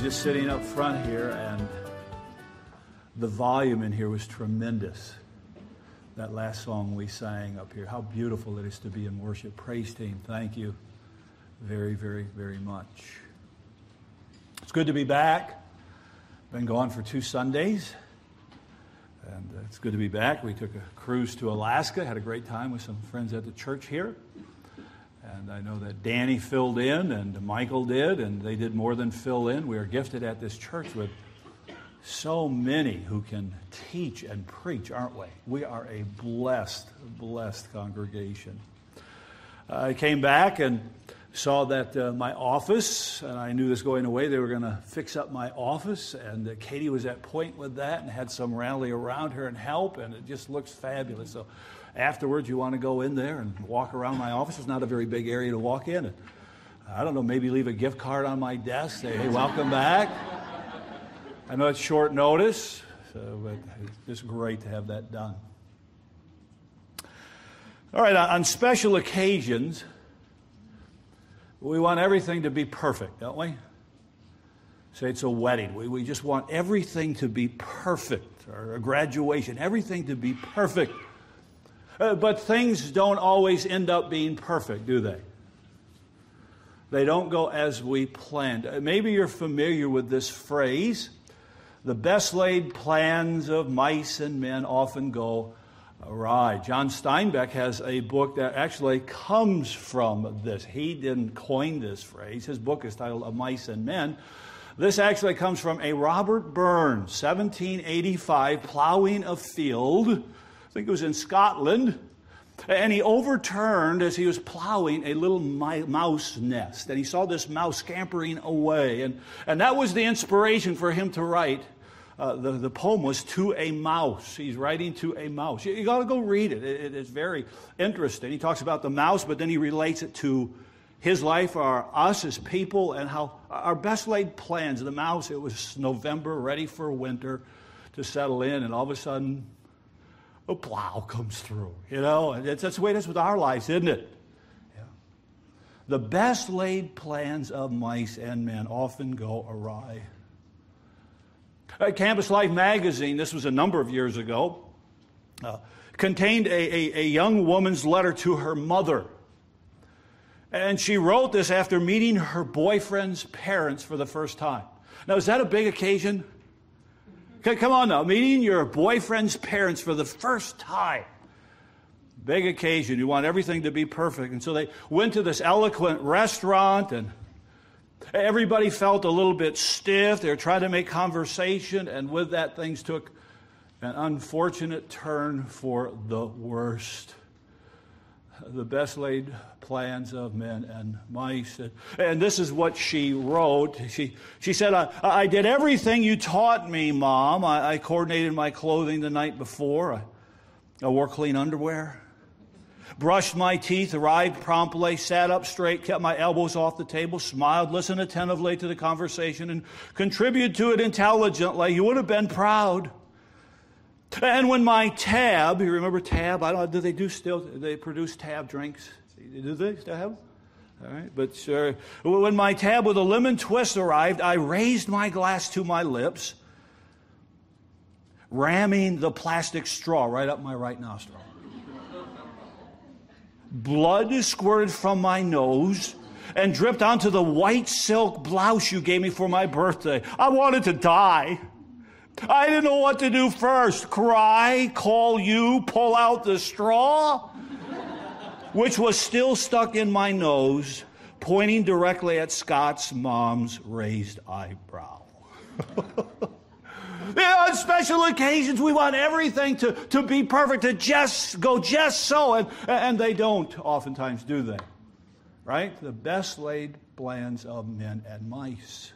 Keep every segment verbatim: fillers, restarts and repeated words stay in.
just sitting up front here, and the volume in here was tremendous. That last song we sang up here, how beautiful it is to be in worship. Praise team, thank you very, very, very much. It's good to be back. Been gone for two Sundays, and it's good to be back. We took a cruise to Alaska, had a great time with some friends at the church here. And I know that Danny filled in and Michael did, and they did more than fill in. We are gifted at this church with so many who can teach and preach, aren't we? We are a blessed, blessed congregation. I came back and saw that uh, my office, and I knew this going away, they were going to fix up my office, and uh, Katie was at point with that and had some rally around her and help, and it just looks fabulous. So afterwards, you want to go in there and walk around my office. It's not a very big area to walk in. And I don't know, maybe leave a gift card on my desk, say, hey, welcome back. I know it's short notice, so, but it's just great to have that done. All right, on special occasions, we want everything to be perfect, don't we? Say it's a wedding. We, we just want everything to be perfect, or a graduation, everything to be perfect. Uh, but things don't always end up being perfect, do they? They don't go as we planned. Uh, maybe you're familiar with this phrase. The best laid plans of mice and men often go awry. John Steinbeck has a book that actually comes from this. He didn't coin this phrase. His book is titled Of Mice and Men. This actually comes from a Robert Burns, seventeen eighty-five, plowing a field. I think it was in Scotland. And he overturned, as he was plowing, a little mouse nest. And he saw this mouse scampering away. And, and that was the inspiration for him to write. Uh, the, the poem was To a Mouse. He's writing to a mouse. You, you got to go read it. it. It is very interesting. He talks about the mouse, but then he relates it to his life, our us as people, and how our best laid plans. The mouse, it was November, ready for winter to settle in, and all of a sudden, a plow comes through. You know, and it's, that's the way it is with our lives, isn't it? Yeah. The best laid plans of mice and men often go awry. Uh, Campus Life magazine, this was a number of years ago, uh, contained a, a, a young woman's letter to her mother. And she wrote this after meeting her boyfriend's parents for the first time. Now, is that a big occasion? Okay, come on now, meeting your boyfriend's parents for the first time. Big occasion. You want everything to be perfect. And so they went to this eloquent restaurant, and everybody felt a little bit stiff. They were trying to make conversation, and with that, things took an unfortunate turn for the worst. The best laid plans of men and mice. And this is what she wrote. She she said, I, I did everything you taught me, Mom. I, I coordinated my clothing the night before. I, I wore clean underwear. Brushed my teeth, arrived promptly, sat up straight, kept my elbows off the table, smiled, listened attentively to the conversation, and contributed to it intelligently. You would have been proud. And when my Tab, you remember Tab? I don't know, do they do still, do they produce Tab drinks? Do they still have? All right, but sure. When my Tab with a lemon twist arrived, I raised my glass to my lips, ramming the plastic straw right up my right nostril. Blood squirted from my nose and dripped onto the white silk blouse you gave me for my birthday. I wanted to die. I didn't know what to do first. Cry, call you, pull out the straw, which was still stuck in my nose, pointing directly at Scott's mom's raised eyebrow. Yeah, on special occasions, we want everything to, to be perfect, to just go just so, and, and they don't oftentimes, do they? Right? The best laid plans of men and mice.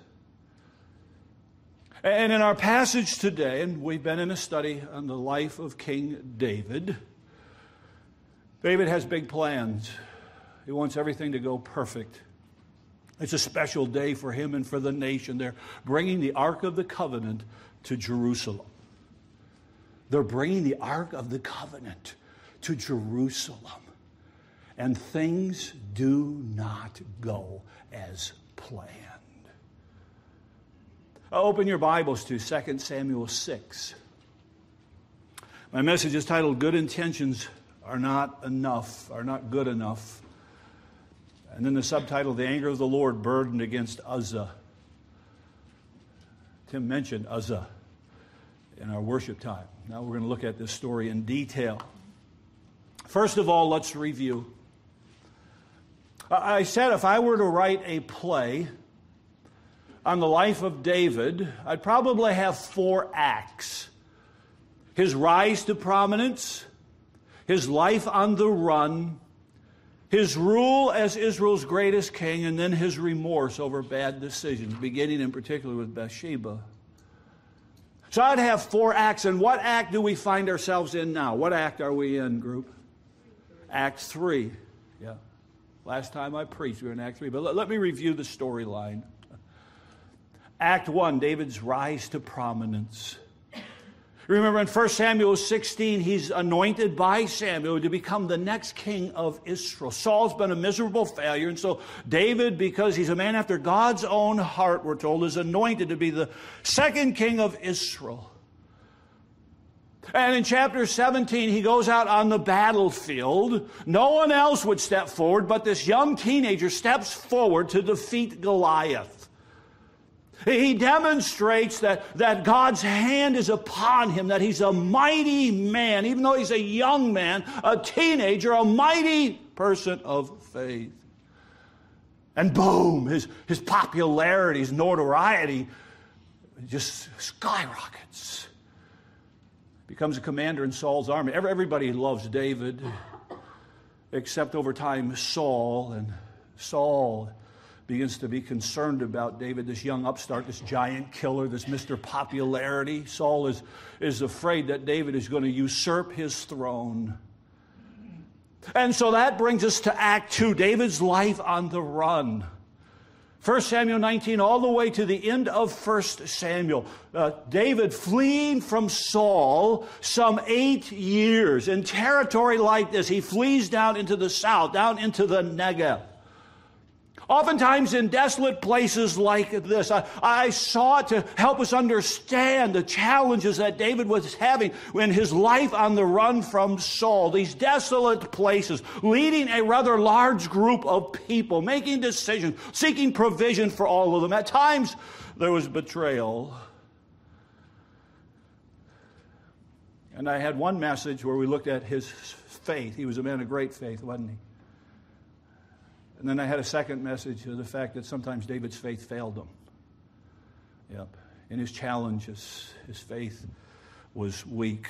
And in our passage today, and we've been in a study on the life of King David, David has big plans. He wants everything to go perfect. It's a special day for him and for the nation. They're bringing the Ark of the Covenant to Jerusalem. They're bringing the Ark of the Covenant to Jerusalem. And things do not go as planned. Open your Bibles to Second Samuel six. My message is titled, Good Intentions Are Not Enough, Are Not Good Enough. And then the subtitle, The Anger of the Lord Burdened Against Uzzah. Tim mentioned Uzzah in our worship time. Now we're going to look at this story in detail. First of all, let's review. I said if I were to write a play on the life of David, I'd probably have four acts. His rise to prominence, his life on the run, his rule as Israel's greatest king, and then his remorse over bad decisions, beginning in particular with Bathsheba. So I'd have four acts. And what act do we find ourselves in now? What act are we in, group? Act three. Yeah. Last time I preached, we were in Act three. But let, let me review the storyline. Act one, David's rise to prominence. Remember in First Samuel sixteen, he's anointed by Samuel to become the next king of Israel. Saul's been a miserable failure, and so David, because he's a man after God's own heart, we're told, is anointed to be the second king of Israel. And in chapter seventeen, he goes out on the battlefield. No one else would step forward, but this young teenager steps forward to defeat Goliath. He demonstrates that, that God's hand is upon him, that he's a mighty man, even though he's a young man, a teenager, a mighty person of faith. And boom, his, his popularity, his notoriety just skyrockets. Becomes a commander in Saul's army. Everybody loves David, except over time Saul. And Saul begins to be concerned about David, this young upstart, this giant killer, this Mister Popularity. Saul is, is afraid that David is going to usurp his throne. And so that brings us to Act two, David's life on the run. First Samuel nineteen, all the way to the end of First Samuel. Uh, David fleeing from Saul some eight years. In territory like this, he flees down into the south, down into the Negev. Oftentimes in desolate places like this, I, I sought to help us understand the challenges that David was having in his life on the run from Saul. These desolate places, leading a rather large group of people, making decisions, seeking provision for all of them. At times, there was betrayal. And I had one message where we looked at his faith. He was a man of great faith, wasn't he? And then I had a second message of the fact that sometimes David's faith failed him. Yep. In his challenges, his faith was weak.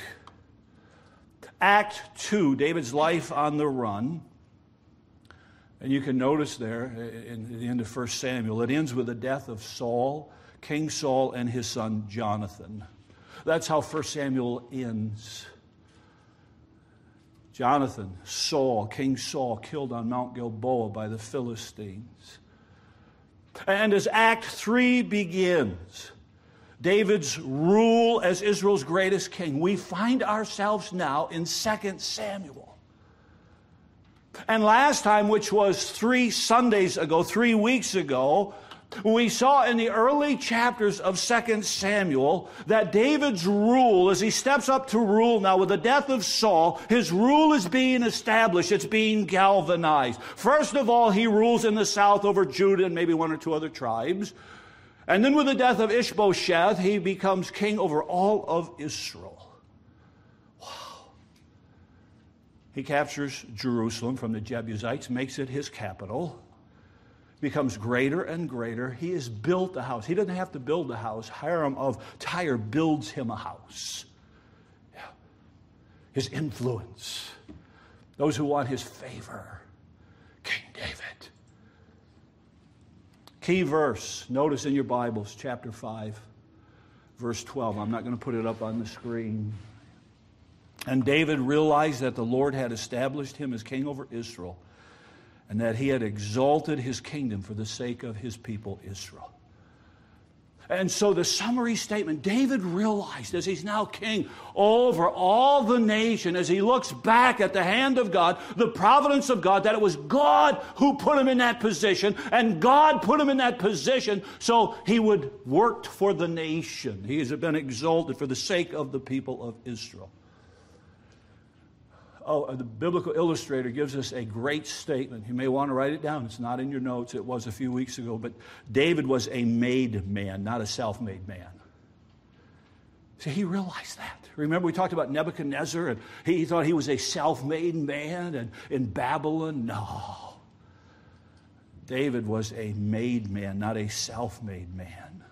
Act two, David's life on the run. And you can notice there in the end of First Samuel, it ends with the death of Saul, King Saul, and his son Jonathan. That's how First Samuel ends. Jonathan, Saul, King Saul, killed on Mount Gilboa by the Philistines. And as Act three begins, David's rule as Israel's greatest king, we find ourselves now in Second Samuel. And last time, which was three Sundays ago, three weeks ago, we saw in the early chapters of Second Samuel that David's rule, as he steps up to rule now with the death of Saul, his rule is being established. It's being galvanized. First of all, he rules in the south over Judah and maybe one or two other tribes. And then with the death of Ishbosheth, he becomes king over all of Israel. Wow. He captures Jerusalem from the Jebusites, makes it his capital. Becomes greater and greater. He has built a house. He doesn't have to build a house. Hiram of Tyre builds him a house. Yeah. His influence. Those who want his favor. King David. Key verse. Notice in your Bibles, chapter five, verse twelve. I'm not going to put it up on the screen. And David realized that the Lord had established him as king over Israel, and that he had exalted his kingdom for the sake of his people Israel. And so the summary statement, David realized as he's now king over all the nation, as he looks back at the hand of God, the providence of God, that it was God who put him in that position, and God put him in that position so he would work for the nation. He has been exalted for the sake of the people of Israel. Oh, the biblical illustrator gives us a great statement. You may want to write it down. It's not in your notes. It was a few weeks ago. But David was a made man, not a self-made man. See, he realized that. Remember, we talked about Nebuchadnezzar, and he thought he was a self-made man, and in Babylon, no. David was a made man, not a self-made man.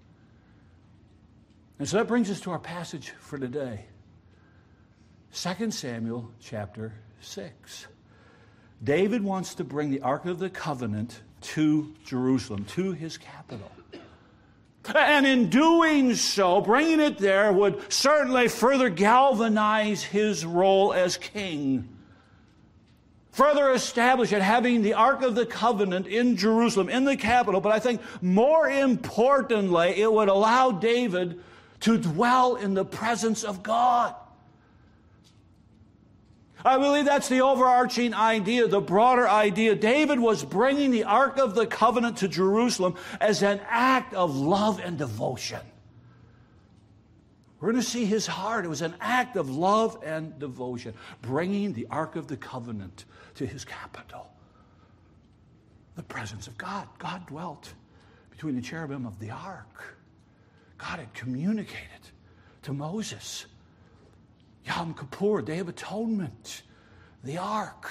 And so that brings us to our passage for today. Second Samuel chapter six. David wants to bring the Ark of the Covenant to Jerusalem, to his capital. And in doing so, bringing it there would certainly further galvanize his role as king. Further establish it, having the Ark of the Covenant in Jerusalem, in the capital. But I think more importantly, it would allow David to dwell in the presence of God. I believe that's the overarching idea, the broader idea. David was bringing the Ark of the Covenant to Jerusalem as an act of love and devotion. We're going to see his heart. It was an act of love and devotion, bringing the Ark of the Covenant to his capital. The presence of God. God dwelt between the cherubim of the Ark. God had communicated to Moses. Yom Kippur, Day of Atonement, the Ark.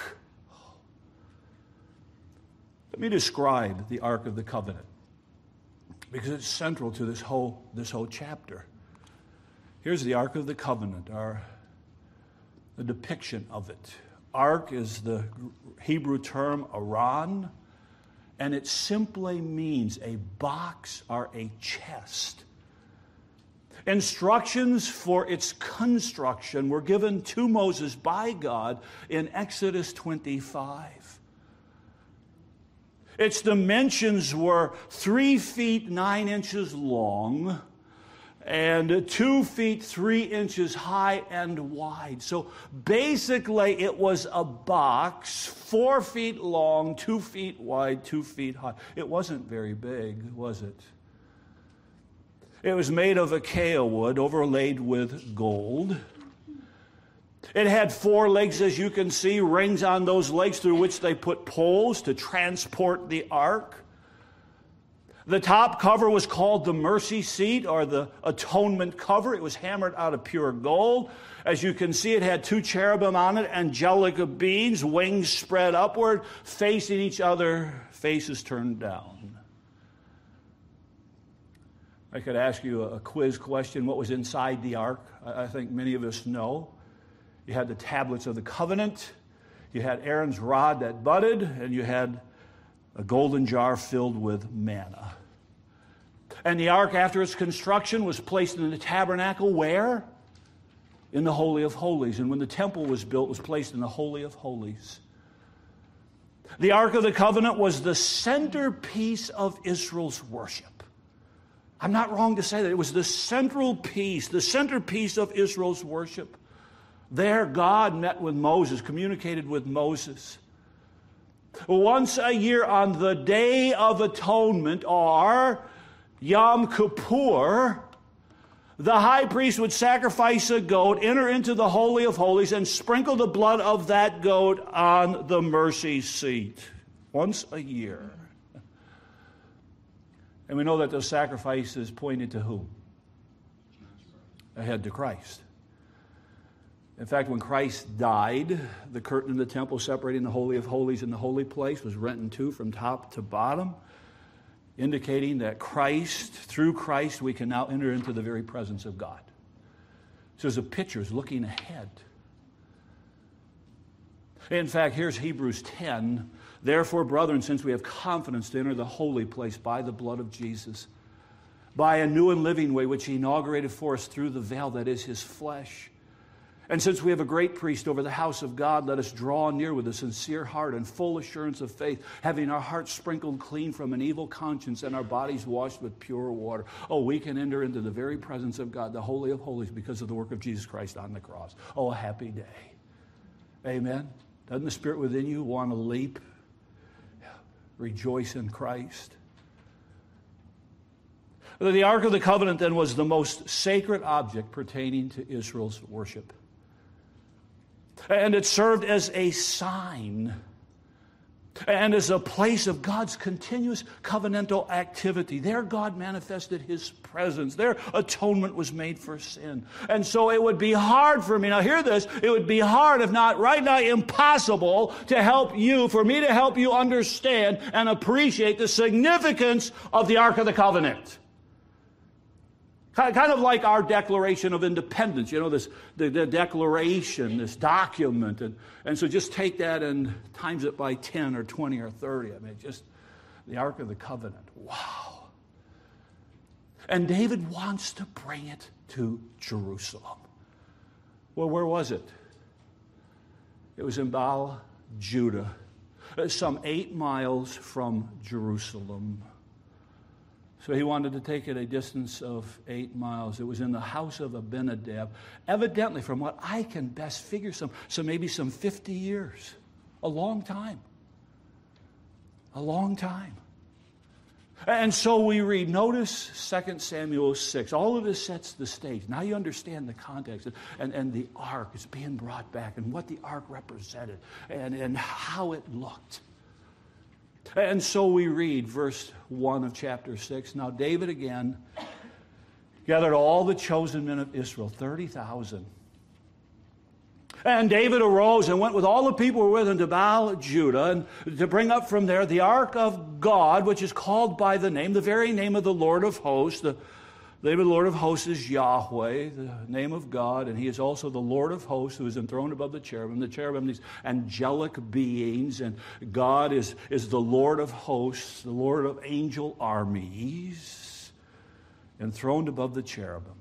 Let me describe the Ark of the Covenant, because it's central to this whole, this whole chapter. Here's the Ark of the Covenant, our, the depiction of it. Ark is the Hebrew term aran, and it simply means a box or a chest. Instructions for its construction were given to Moses by God in Exodus twenty-five. Its dimensions were three feet nine inches long and two feet three inches high and wide. So basically it was a box four feet long, two feet wide, two feet high. It wasn't very big, was it? It was made of acacia wood overlaid with gold. It had four legs, as you can see, rings on those legs through which they put poles to transport the ark. The top cover was called the mercy seat, or the atonement cover. It was hammered out of pure gold. As you can see, it had two cherubim on it, angelic beings, wings spread upward, facing each other, faces turned down. I could ask you a quiz question. What was inside the ark? I think many of us know. You had the tablets of the covenant. You had Aaron's rod that budded, and you had a golden jar filled with manna. And the ark, after its construction, was placed in the tabernacle where? In the Holy of Holies. And when the temple was built, it was placed in the Holy of Holies. The Ark of the Covenant was the centerpiece of Israel's worship. I'm not wrong to say that. It was the central piece, the centerpiece of Israel's worship. There, God met with Moses, communicated with Moses. Once a year on the Day of Atonement, or Yom Kippur, the high priest would sacrifice a goat, enter into the Holy of Holies, and sprinkle the blood of that goat on the mercy seat. Once a year. And we know that those sacrifices pointed to whom? Ahead to Christ. In fact, when Christ died, the curtain in the temple separating the Holy of Holies and the holy place was rent in two from top to bottom, indicating that Christ, through Christ, we can now enter into the very presence of God. So there's a picture, it's looking ahead. In fact, here's Hebrews ten. Therefore, brethren, since we have confidence to enter the holy place by the blood of Jesus, by a new and living way which he inaugurated for us through the veil that is his flesh, And since we have a great priest over the house of God, let us draw near with a sincere heart and full assurance of faith, having our hearts sprinkled clean from an evil conscience and our bodies washed with pure water. Oh, we can enter into the very presence of God, the Holy of Holies, because of the work of Jesus Christ on the cross. Oh, a happy day. Amen. Doesn't the Spirit within you want to leap? Rejoice in Christ. The Ark of the Covenant then was the most sacred object pertaining to Israel's worship. And it served as a sign and as a place of God's continuous covenantal activity. There God manifested His presence. There atonement was made for sin. And so it would be hard for me, now hear this, it would be hard, if not right now impossible, to help you, for me to help you understand and appreciate the significance of the Ark of the Covenant. Kind of like our Declaration of Independence, you know, this the, the declaration, this document. And, and so just take that and times it by ten or twenty or thirty. I mean, just the Ark of the Covenant. Wow. And David wants to bring it to Jerusalem. Well, where was it? It was in Baal, Judah, some eight miles from Jerusalem. So he wanted to take it a distance of eight miles. It was in the house of Abinadab. Evidently, from what I can best figure, some, so maybe some fifty years. A long time. A long time. And so we read, notice Second Samuel six. All of this sets the stage. Now you understand the context. And, and the ark is being brought back and what the ark represented and, and how it looked. And so we read verse one of chapter six. Now David again gathered all the chosen men of Israel, thirty thousand. And David arose and went with all the people who were with him to Baal, Judah, and to bring up from there the ark of God, which is called by the name, the very name of the Lord of hosts. The name of the Lord of hosts is Yahweh, the name of God, and He is also the Lord of hosts who is enthroned above the cherubim. The cherubim, these angelic beings, and God is, is the Lord of hosts, the Lord of angel armies, enthroned above the cherubim.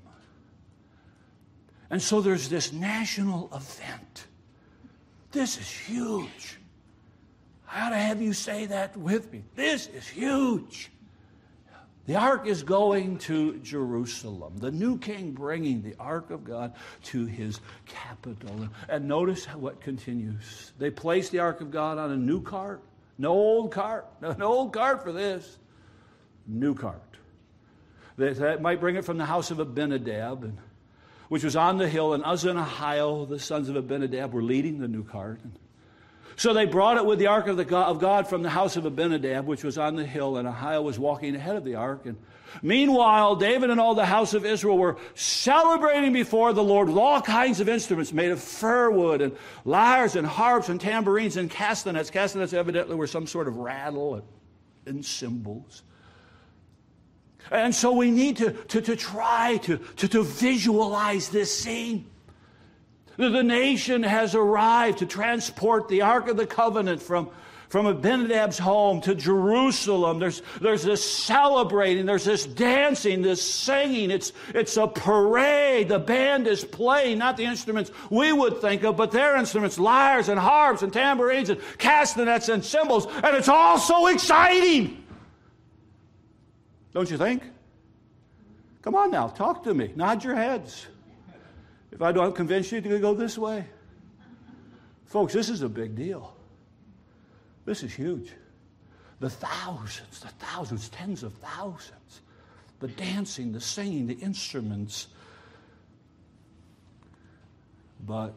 And so there's this national event. This is huge. I ought to have you say that with me. This is huge. The ark is going to Jerusalem. The new king bringing the ark of God to his capital. And notice what continues. They place the ark of God on a new cart. No old cart. No, no old cart for this. New cart. They, they might bring it from the house of Abinadab, and, which was on the hill. And Uzzah and Ahio, the sons of Abinadab, were leading the new cart. And so they brought it with the ark of, the God, of God from the house of Abinadab, which was on the hill, and Ahio was walking ahead of the ark. And meanwhile, David and all the house of Israel were celebrating before the Lord with all kinds of instruments made of fir wood, and lyres and harps and tambourines and castanets. Castanets evidently were some sort of rattle and, and cymbals. And so we need to, to, to try to, to, to visualize this scene. The nation has arrived to transport the Ark of the Covenant from, from Abinadab's home to Jerusalem. There's, there's this celebrating, there's this dancing, this singing. It's, it's a parade. The band is playing, not the instruments we would think of, but their instruments, lyres and harps and tambourines and castanets and cymbals. And it's all so exciting. Don't you think? Come on now, talk to me. Nod your heads. If I don't convince you to go this way. Folks, this is a big deal. This is huge. The thousands, the thousands, tens of thousands. The dancing, the singing, the instruments. But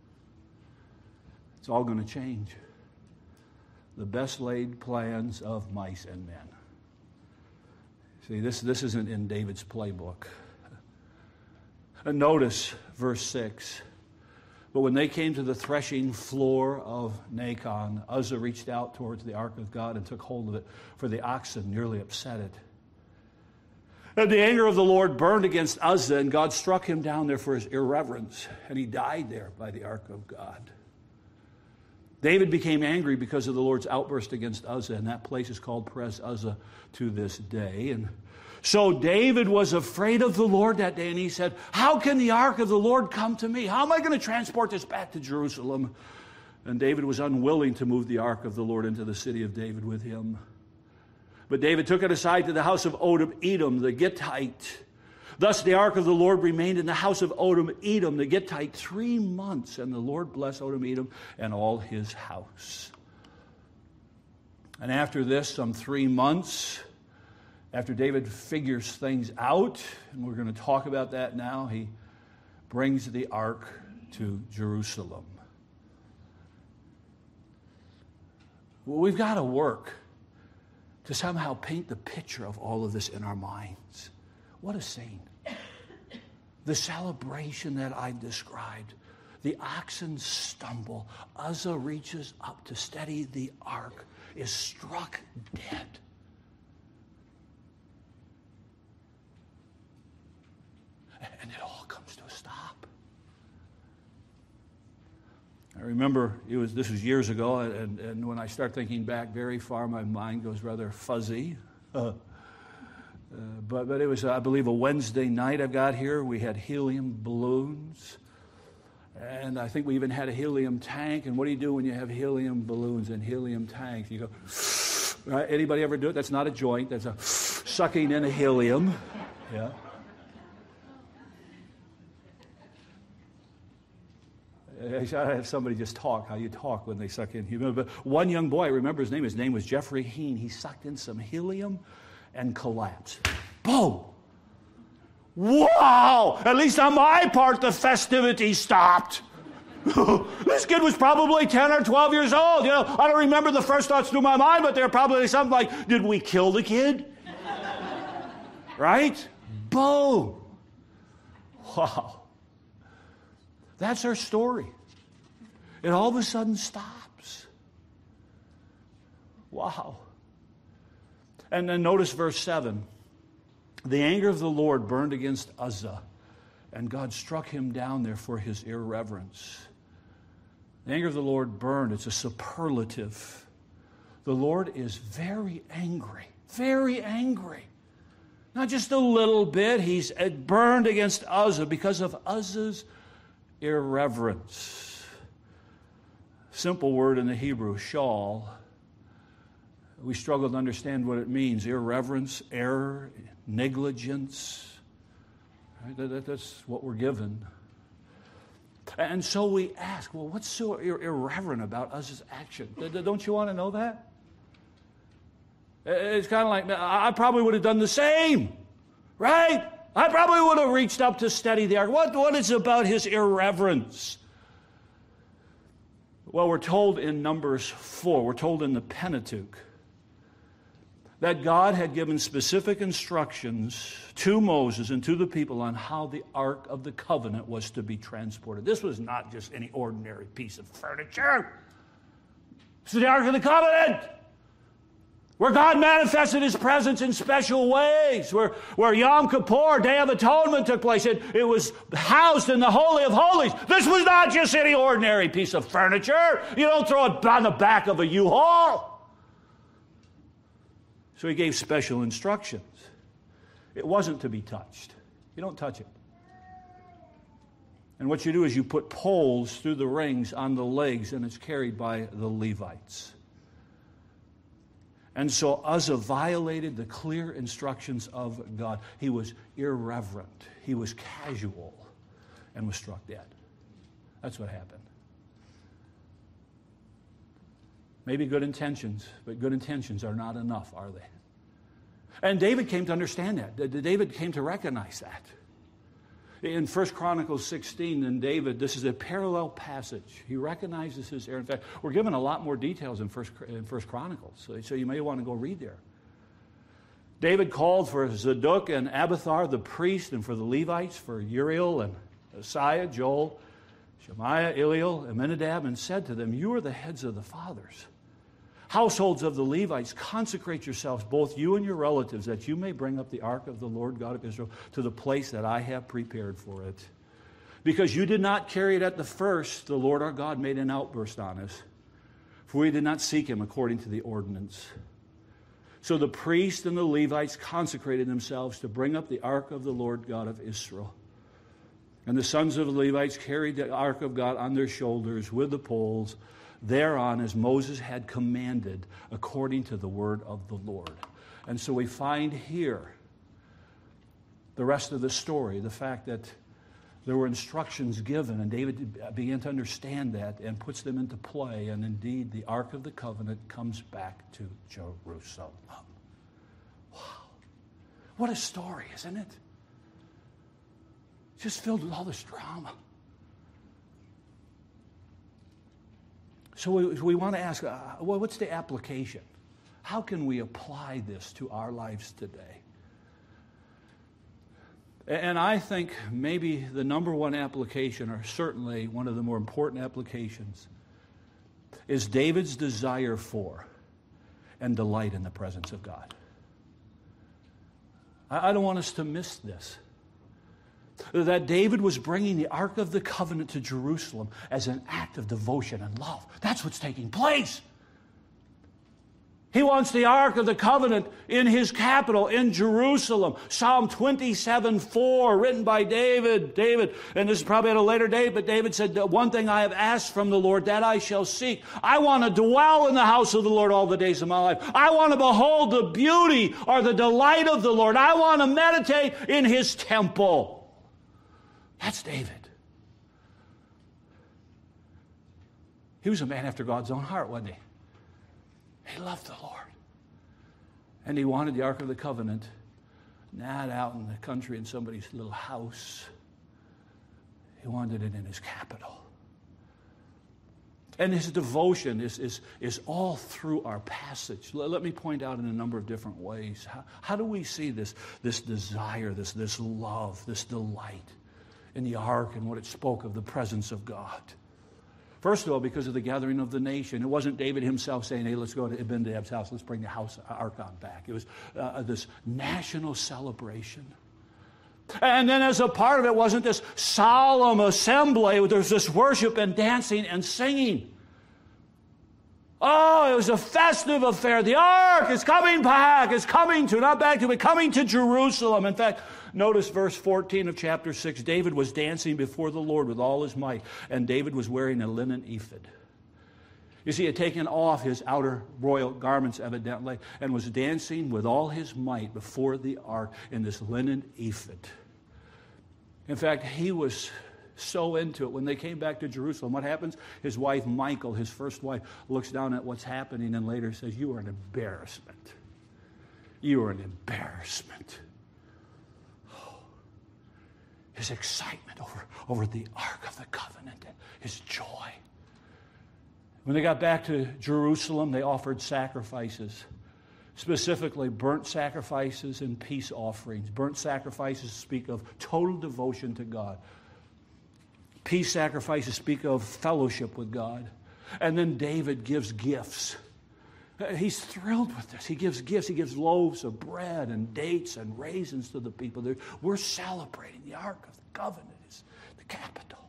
it's all going to change. The best laid plans of mice and men. See, this, this isn't in David's playbook. And notice verse six. But when they came to the threshing floor of Nacon, Uzzah reached out towards the ark of God and took hold of it, for the oxen nearly upset it. And the anger of the Lord burned against Uzzah, and God struck him down there for his irreverence, and he died there by the ark of God. David became angry because of the Lord's outburst against Uzzah, and that place is called Perez Uzzah to this day. And So David was afraid of the Lord that day, and he said, how can the ark of the Lord come to me? How am I going to transport this back to Jerusalem? And David was unwilling to move the ark of the Lord into the city of David with him. But David took it aside to the house of Obed-Edom, the Gittite. Thus the ark of the Lord remained in the house of Obed-Edom, the Gittite, three months. And the Lord blessed Obed-Edom and all his house. And after this, some three months, after David figures things out, and we're going to talk about that now, he brings the ark to Jerusalem. Well, we've got to work to somehow paint the picture of all of this in our minds. What a scene. The celebration that I described. The oxen stumble. Uzzah reaches up to steady the ark, is struck dead. And it all comes to a stop. I remember it was this was years ago, and, and when I start thinking back very far, my mind goes rather fuzzy. Uh, uh, but, but it was, I believe, a Wednesday night I've got here. We had helium balloons. And I think we even had a helium tank. And what do you do when you have helium balloons and helium tanks? You go, right? Anybody ever do it? That's not a joint. That's a sucking in a helium. Yeah. I should have somebody just talk how you talk when they suck in helium. But one young boy, I remember his name, his name was Jeffrey Heen. He sucked in some helium and collapsed. Boom! Wow! At least on my part, the festivities stopped. This kid was probably ten or twelve years old. You know, I don't remember the first thoughts through my mind, but they're probably something like, did we kill the kid? Right? Boom! Wow. That's our story. It all of a sudden stops. Wow. And then notice verse seven. The anger of the Lord burned against Uzzah, and God struck him down there for his irreverence. The anger of the Lord burned. It's a superlative. The Lord is very angry, very angry. Not just a little bit. He's burned against Uzzah because of Uzzah's irreverence. Simple word in the Hebrew, shal. We struggle to understand what it means. Irreverence, error, negligence. Right? That, that, that's what we're given. And so we ask, well, what's so ir- irreverent about Uzzah's action? Don't you want to know that? It's kind of like, I probably would have done the same, right? I probably would have reached up to steady the ark. What, what is about his irreverence? Well, we're told in Numbers four, we're told in the Pentateuch, that God had given specific instructions to Moses and to the people on how the Ark of the Covenant was to be transported. This was not just any ordinary piece of furniture. This is the Ark of the Covenant, where God manifested his presence in special ways, where, where Yom Kippur, Day of Atonement, took place. It, it was housed in the Holy of Holies. This was not just any ordinary piece of furniture. You don't throw it on the back of a U-Haul. So he gave special instructions. It wasn't to be touched. You don't touch it. And what you do is you put poles through the rings on the legs, and it's carried by the Levites. And so Uzzah violated the clear instructions of God. He was irreverent. He was casual and was struck dead. That's what happened. Maybe good intentions, but good intentions are not enough, are they? And David came to understand that. David came to recognize that. In First Chronicles sixteen, then David, this is a parallel passage. He recognizes his error. In fact, we're given a lot more details in First, in First Chronicles, so, so you may want to go read there. David called for Zadok and Abiathar, the priest, and for the Levites, for Uriel and Asaiah, Joel, Shemaiah, Eliel, Aminadab, and said to them, you are the heads of the fathers. Households of the Levites, consecrate yourselves, both you and your relatives, that you may bring up the ark of the Lord God of Israel to the place that I have prepared for it. Because you did not carry it at the first, the Lord our God made an outburst on us, for we did not seek him according to the ordinance. So the priests and the Levites consecrated themselves to bring up the ark of the Lord God of Israel. And the sons of the Levites carried the ark of God on their shoulders with the poles thereon, as Moses had commanded, according to the word of the Lord. And so we find here the rest of the story, the fact that there were instructions given, and David began to understand that and puts them into play, and indeed the Ark of the Covenant comes back to Jerusalem. Wow. What a story, isn't it? Just filled with all this drama. So we, we want to ask, uh, well, what's the application? How can we apply this to our lives today? And I think maybe the number one application, or certainly one of the more important applications, is David's desire for and delight in the presence of God. I don't want us to miss this. That David was bringing the Ark of the Covenant to Jerusalem as an act of devotion and love. That's what's taking place. He wants the Ark of the Covenant in his capital, in Jerusalem. Psalm twenty-seven four, written by David. David, and this is probably at a later date, but David said, one thing I have asked from the Lord, that I shall seek. I want to dwell in the house of the Lord all the days of my life. I want to behold the beauty or the delight of the Lord. I want to meditate in his temple. That's David. He was a man after God's own heart, wasn't he? He loved the Lord. And he wanted the Ark of the Covenant not out in the country in somebody's little house. He wanted it in his capital. And his devotion is, is, is all through our passage. Let, let me point out in a number of different ways. How, how do we see this, this desire, this, this love, this delight in the Ark and what it spoke of the presence of God? First of all, because of the gathering of the nation. It wasn't David himself saying, hey, let's go to Abinadab's house, let's bring the house Ark on back. It was uh, this national celebration. And then as a part of it, wasn't this solemn assembly, there was this worship and dancing and singing. Oh, it was a festive affair. The Ark is coming back. It's coming to, not back to, but coming to Jerusalem. In fact, notice verse fourteen of chapter six. David was dancing before the Lord with all his might, and David was wearing a linen ephod. You see, he had taken off his outer royal garments, evidently, and was dancing with all his might before the ark in this linen ephod. In fact, he was so into it. When they came back to Jerusalem, what happens? His wife, Michal, his first wife, looks down at what's happening and later says, you are an embarrassment. You are an embarrassment. His excitement over, over the Ark of the Covenant, his joy. When they got back to Jerusalem, they offered sacrifices, specifically burnt sacrifices and peace offerings. Burnt sacrifices speak of total devotion to God. Peace sacrifices speak of fellowship with God. And then David gives gifts. He's thrilled with this. He gives gifts. He gives loaves of bread and dates and raisins to the people. They're, we're celebrating. The Ark of the Covenant is the capital.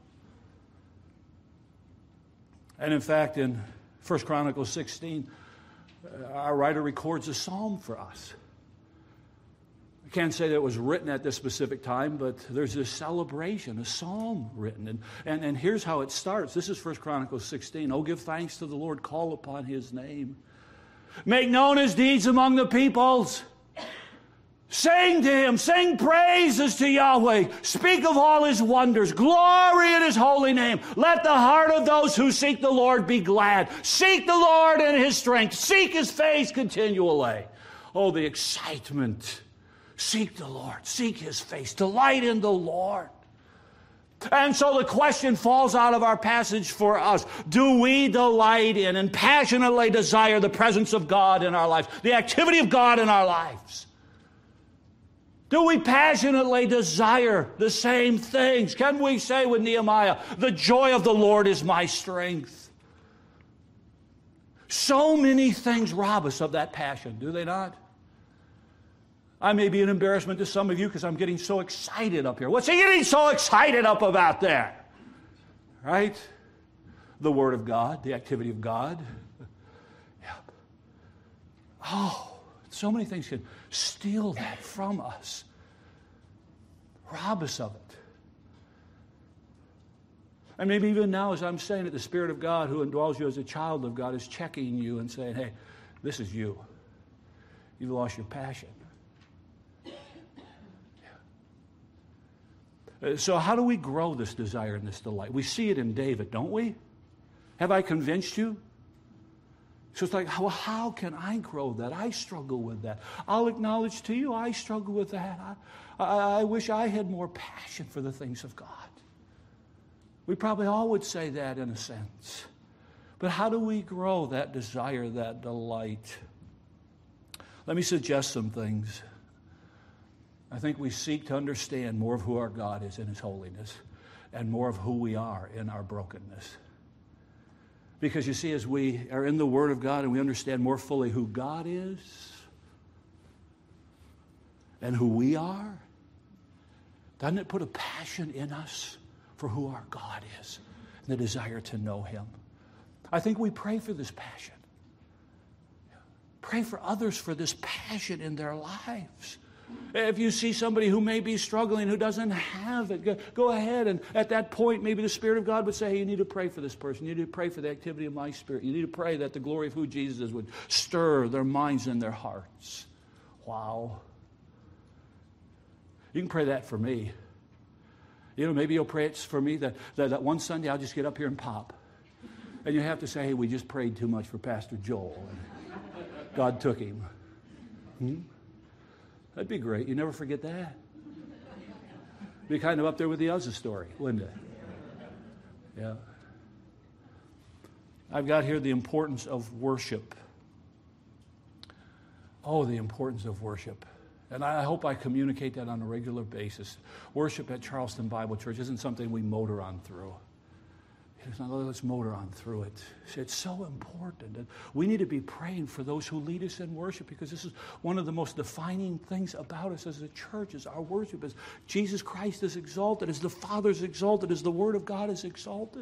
And in fact, in First Chronicles sixteen, uh, our writer records a psalm for us. I can't say that it was written at this specific time, but there's this celebration, a psalm written. And, and, and here's how it starts. This is First Chronicles sixteen. Oh, give thanks to the Lord. Call upon his name. Make known his deeds among the peoples. Sing to him. Sing praises to Yahweh. Speak of all his wonders. Glory in his holy name. Let the heart of those who seek the Lord be glad. Seek the Lord in his strength. Seek his face continually. Oh, the excitement. Seek the Lord. Seek his face. Delight in the Lord. And so the question falls out of our passage for us. Do we delight in and passionately desire the presence of God in our lives? The activity of God in our lives? Do we passionately desire the same things? Can we say with Nehemiah, the joy of the Lord is my strength? So many things rob us of that passion, do they not? I may be an embarrassment to some of you because I'm getting so excited up here. What's he getting so excited up about there? Right? The Word of God, the activity of God. Yep. Oh, So many things can steal that from us, rob us of it. And maybe even now, as I'm saying it, the Spirit of God who indwells you as a child of God is checking you and saying, hey, this is you. You've lost your passion. Yeah. So how do we grow this desire and this delight? We see it in David, don't we? Have I convinced you? So it's like, well, how can I grow that? I struggle with that. I'll acknowledge to you, I struggle with that. I, I, I wish I had more passion for the things of God. We probably all would say that in a sense. But how do we grow that desire, that delight? Let me suggest some things. I think we seek to understand more of who our God is in His holiness and more of who we are in our brokenness. Because you see, as we are in the Word of God and we understand more fully who God is and who we are, doesn't it put a passion in us for who our God is and the desire to know Him? I think we pray for this passion. Pray for others for this passion in their lives. If you see somebody who may be struggling, who doesn't have it, go, go ahead, and at that point, maybe the Spirit of God would say, hey, you need to pray for this person. You need to pray for the activity of my Spirit. You need to pray that the glory of who Jesus is would stir their minds and their hearts. Wow. You can pray that for me. You know, maybe you'll pray it for me that, that, that one Sunday I'll just get up here and pop. And you have to say, hey, we just prayed too much for Pastor Joel. And God took him. Hmm? That'd be great. You never forget that. Be kind of up there with the Uzzah story, wouldn't it? Yeah. I've got here the importance of worship. Oh, the importance of worship. And I hope I communicate that on a regular basis. Worship at Charleston Bible Church isn't something we motor on through. It's not, let's motor on through it. It's so important. And we need to be praying for those who lead us in worship, because this is one of the most defining things about us as a church, is our worship. As Jesus Christ is exalted, as the Father is exalted, as the Word of God is exalted.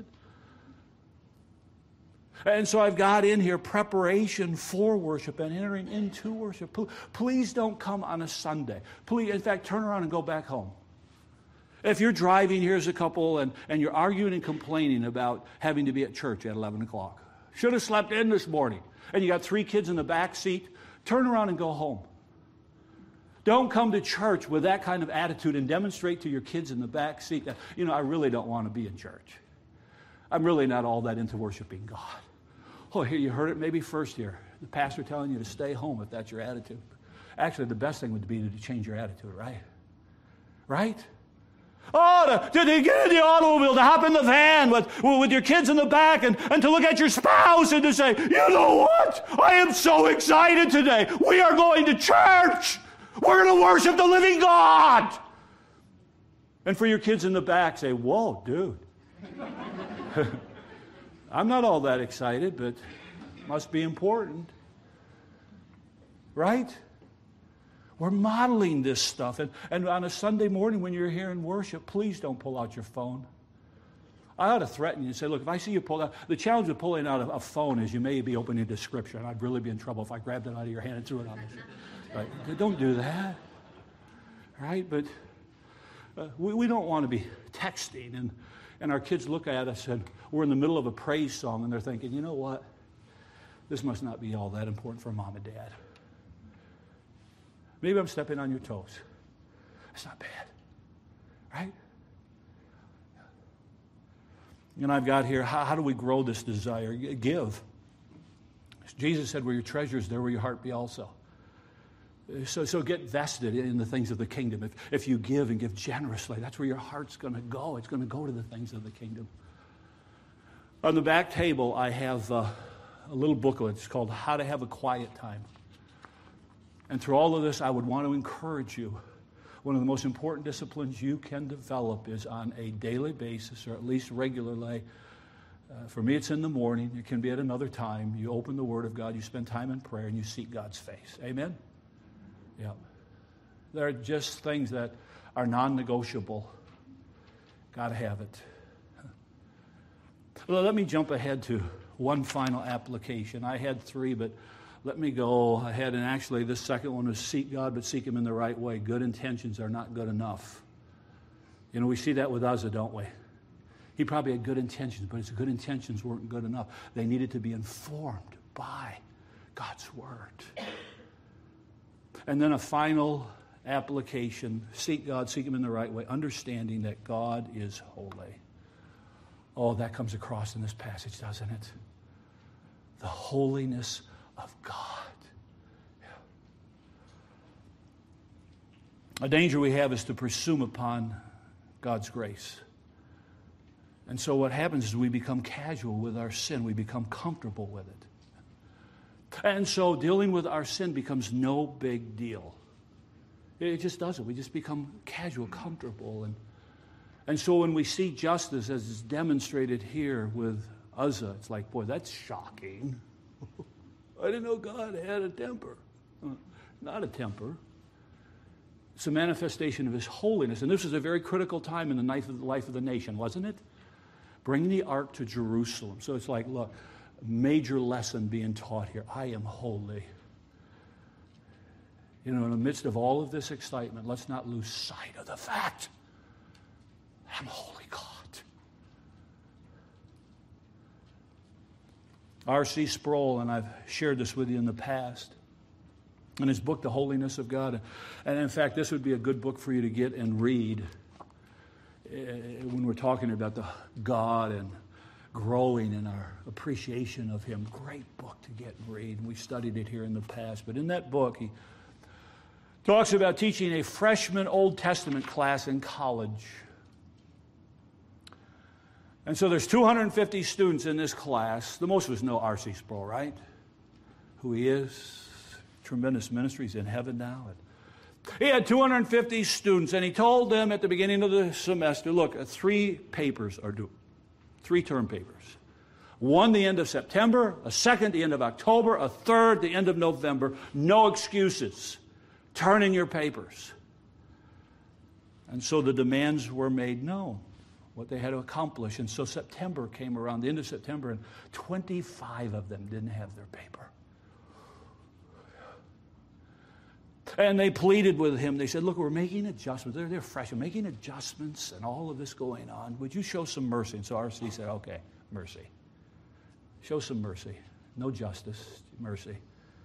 And so I've got in here preparation for worship and entering into worship. Please don't come on a Sunday. Please, in fact, turn around and go back home. If you're driving here as a couple and, and you're arguing and complaining about having to be at church at eleven o'clock, should have slept in this morning, and you got three kids in the back seat, turn around and go home. Don't come to church with that kind of attitude and demonstrate to your kids in the back seat that, you know, I really don't want to be in church. I'm really not all that into worshiping God. Oh, here, you heard it maybe first here. The pastor telling you to stay home if that's your attitude. Actually, the best thing would be to change your attitude, right? Right? Oh, to, to get in the automobile, to hop in the van with, with your kids in the back, and, and to look at your spouse and to say, you know what? I am so excited today. We are going to church. We're going to worship the living God. And for your kids in the back, say, whoa, dude. I'm not all that excited, but it must be important. Right? We're modeling this stuff. And, and on a Sunday morning when you're here in worship, please don't pull out your phone. I ought to threaten you and say, look, if I see you pull out, the challenge of pulling out a, a phone is you may be opening to Scripture, and I'd really be in trouble if I grabbed it out of your hand and threw it on the right? Don't do that. Right? But uh, we, we don't want to be texting, and, and our kids look at us, and we're in the middle of a praise song, and they're thinking, you know what? This must not be all that important for Mom and Dad. Maybe I'm stepping on your toes. It's not bad, right? And I've got here, how, how do we grow this desire? Give. Jesus said, where your treasure is, there will your heart be also. So, so get vested in the things of the kingdom. If, if you give and give generously, that's where your heart's going to go. It's going to go to the things of the kingdom. On the back table, I have uh, a little booklet. It's called How to Have a Quiet Time. And through all of this, I would want to encourage you. One of the most important disciplines you can develop is on a daily basis, or at least regularly. Uh, for me, it's in the morning. It can be at another time. You open the Word of God, you spend time in prayer, and you seek God's face. Amen? Yeah. There are just things that are non-negotiable. Got to have it. Well, let me jump ahead to one final application. I had three, but let me go ahead and actually this second one is seek God, but seek Him in the right way. Good intentions are not good enough. You know, we see that with Uzzah, don't we? He probably had good intentions, but his good intentions weren't good enough. They needed to be informed by God's Word. And then a final application, seek God, seek Him in the right way, understanding that God is holy. Oh, that comes across in this passage, doesn't it? The holiness of God. Yeah. A danger we have is to presume upon God's grace. And so what happens is we become casual with our sin. We become comfortable with it. And so dealing with our sin becomes no big deal. It just doesn't. We just become casual, comfortable. And, and so when we see justice as is demonstrated here with Uzzah, it's like, boy, that's shocking. I didn't know God had a temper. Not a temper. It's a manifestation of His holiness. And this was a very critical time in the life of the, life of the nation, wasn't it? Bring the ark to Jerusalem. So it's like, look, major lesson being taught here. I am holy. You know, in the midst of all of this excitement, let's not lose sight of the fact I'm a holy God. R C Sproul, and I've shared this with you in the past, in his book, The Holiness of God. And in fact, this would be a good book for you to get and read when we're talking about the God and growing in our appreciation of Him. Great book to get and read. We studied it here in the past. But in that book, he talks about teaching a freshman Old Testament class in college. And so there's two hundred fifty students in this class. The most of us know R C Sproul, right? Who he is. Tremendous ministry. He's in heaven now. He had two hundred fifty students, and he told them at the beginning of the semester, look, three papers are due. Three term papers. One the end of September, a second the end of October, a third the end of November. No excuses. Turn in your papers. And so the demands were made known, what they had to accomplish. And so September came around, the end of September, and twenty-five of them didn't have their paper. And they pleaded with him. They said, look, we're making adjustments. They're, they're fresh. We're making adjustments and all of this going on. Would you show some mercy? And so R C said, okay, mercy. Show some mercy. No justice, mercy.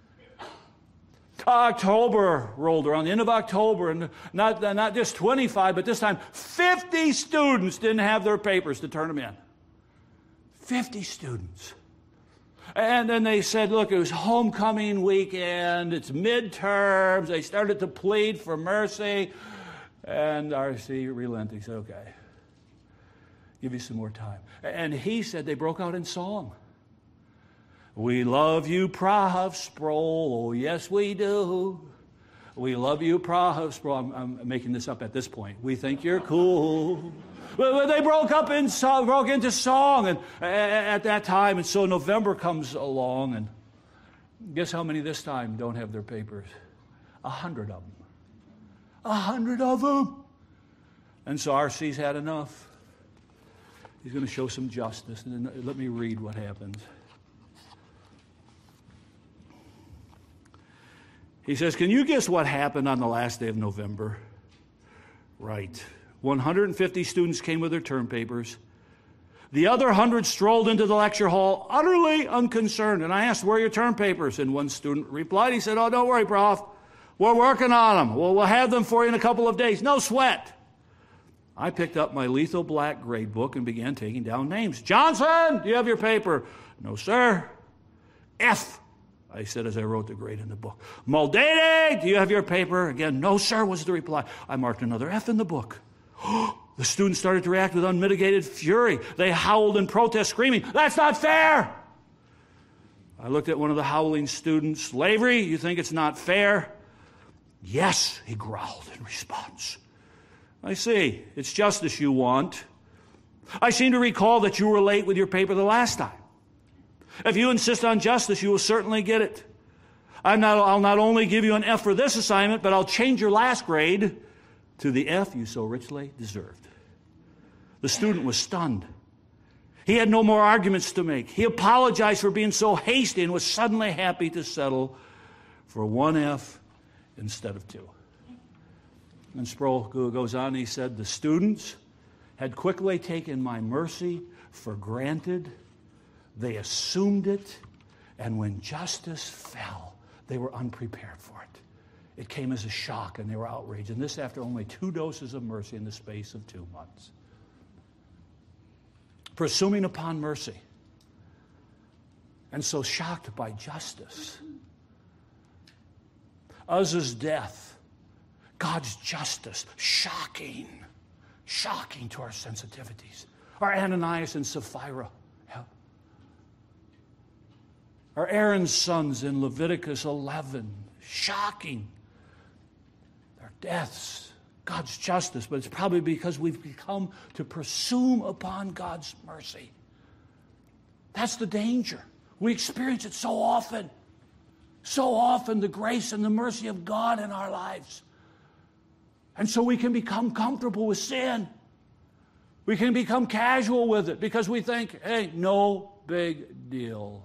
October rolled around, the end of October, and not, not just twenty-five, but this time fifty students didn't have their papers to turn them in. fifty students. And then they said, look, it was homecoming weekend, it's midterms. They started to plead for mercy. And R C relented. He said, okay, give you some more time. And he said they broke out in song. We love you, Prahav Sproul. Oh, yes, we do. We love you, Prahav Sproul. I'm, I'm making this up at this point. We think you're cool. But they broke up in song, broke into song, and at that time, and so November comes along, and guess how many this time don't have their papers? A hundred of them. A hundred of them. And so R C's had enough. He's going to show some justice, and then let me read what happens. He says, can you guess what happened on the last day of November? Right. one hundred fifty students came with their term papers. The other one hundred strolled into the lecture hall utterly unconcerned. And I asked, where are your term papers? And one student replied, he said, oh, don't worry, Prof. We're working on them. Well, we'll have them for you in a couple of days. No sweat. I picked up my lethal black grade book and began taking down names. Johnson, do you have your paper? No, sir. F, I said as I wrote the grade in the book. Muldaty, do you have your paper? Again, no, sir, was the reply. I marked another F in the book. The students started to react with unmitigated fury. They howled in protest, screaming, that's not fair! I looked at one of the howling students. Lavery, you think it's not fair? Yes, he growled in response. I see. It's justice you want. I seem to recall that you were late with your paper the last time. If you insist on justice, you will certainly get it. I'm not, I'll not only give you an F for this assignment, but I'll change your last grade to the F you so richly deserved. The student was stunned. He had no more arguments to make. He apologized for being so hasty and was suddenly happy to settle for one F instead of two. And Sproul goes on, he said, the students had quickly taken my mercy for granted. They assumed it, and when justice fell, they were unprepared for it. It came as a shock, and they were outraged. And this after only two doses of mercy in the space of two months. Presuming upon mercy, and so shocked by justice. Uzzah's death, God's justice, shocking, shocking to our sensitivities. Our Ananias and Sapphira, yeah. Our Aaron's sons in Leviticus eleven, shocking. Their deaths. God's justice, but it's probably because we've become to presume upon God's mercy. That's the danger. We experience it so often. So often, the grace and the mercy of God in our lives. And so we can become comfortable with sin. We can become casual with it because we think, hey, no big deal.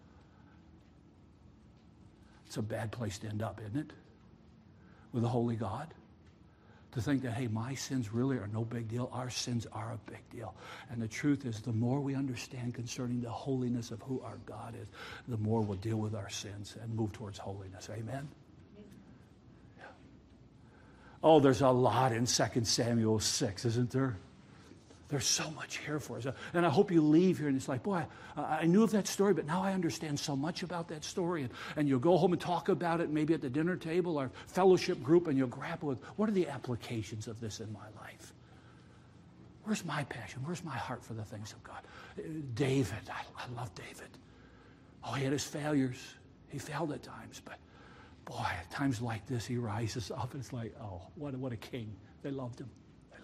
It's a bad place to end up, isn't it? With a holy God. To think that, hey, my sins really are no big deal. Our sins are a big deal. And the truth is, the more we understand concerning the holiness of who our God is, the more we'll deal with our sins and move towards holiness. Amen? Yeah. Oh, there's a lot in Second Samuel six, isn't there? There's so much here for us. And I hope you leave here and it's like, boy, I knew of that story, but now I understand so much about that story. And, and you'll go home and talk about it maybe at the dinner table or fellowship group, and you'll grapple with, what are the applications of this in my life? Where's my passion? Where's my heart for the things of God? David, I, I love David. Oh, he had his failures. He failed at times, but boy, at times like this, he rises up and it's like, oh, what, what a king. They loved him.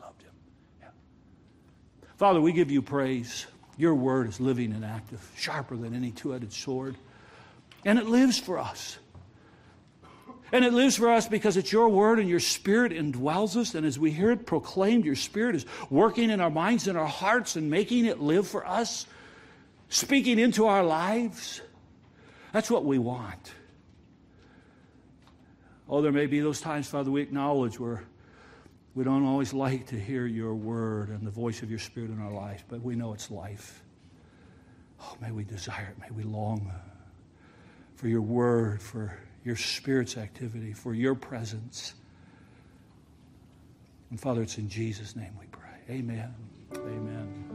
Father, we give you praise. Your word is living and active, sharper than any two-headed sword. And it lives for us. And it lives for us because it's your word and your spirit indwells us. And as we hear it proclaimed, your spirit is working in our minds and our hearts and making it live for us, speaking into our lives. That's what we want. Oh, there may be those times, Father, we acknowledge where we don't always like to hear your word and the voice of your spirit in our life, but we know it's life. Oh, may we desire it. May we long for your word, for your spirit's activity, for your presence. And Father, it's in Jesus' name we pray. Amen. Amen.